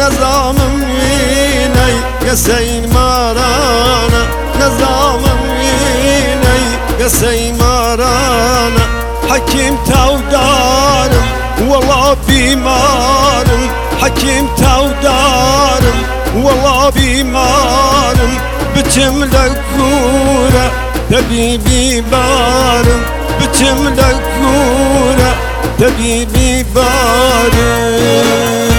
نظامم وینەی گەسەی مارانە نظامم وینەی گەسەی مارانە حەکیم تاودارم وەڵا بیمارم حەکیم تاودارم وەڵا بیمارم بچم لە گورە تەبیبی بارم بچم لە گورە تەبیبی بارم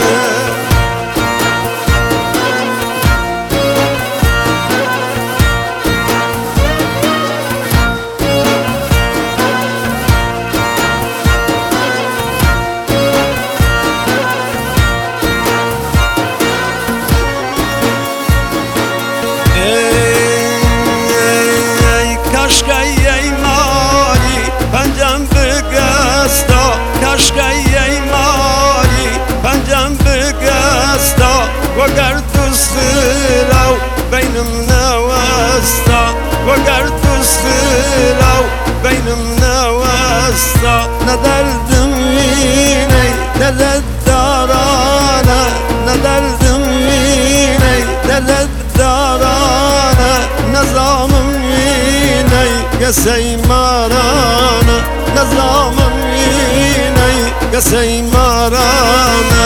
وەگەر دووسرا و بینم نەوەستا وەگەر دووسرا و بینم نەوەستا نەدەردم وینەی دەلت دارانە نەدەردم وینەی دەلت دارانە نەزامم وینەی گەسەی مارانە نەزامم وینەی گەسەی مارانە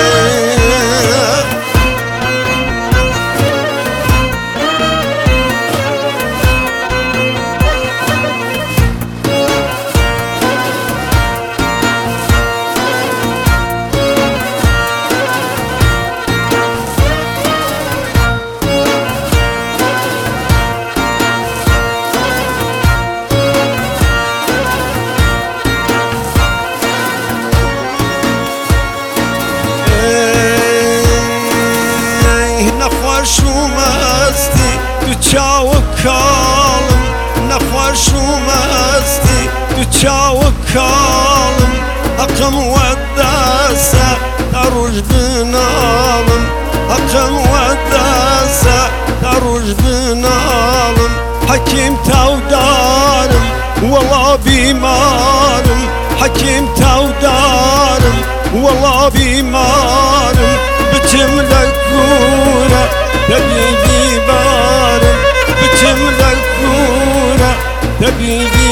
نەخۆش و مەستی تو چاوە کاڵم نەخۆش و مەستی تو چاوە کاڵم حەقم وەدەسە تا ڕۆژ بناڵم حەقم وەدەسە تا ڕۆژ بناڵم حەکیم تاودارم وەڵا بیمارم حەکیم تاودارم وەڵا بیمارم بچم لە گورە تەبیبی بارم بچم لە گورە تەبیبی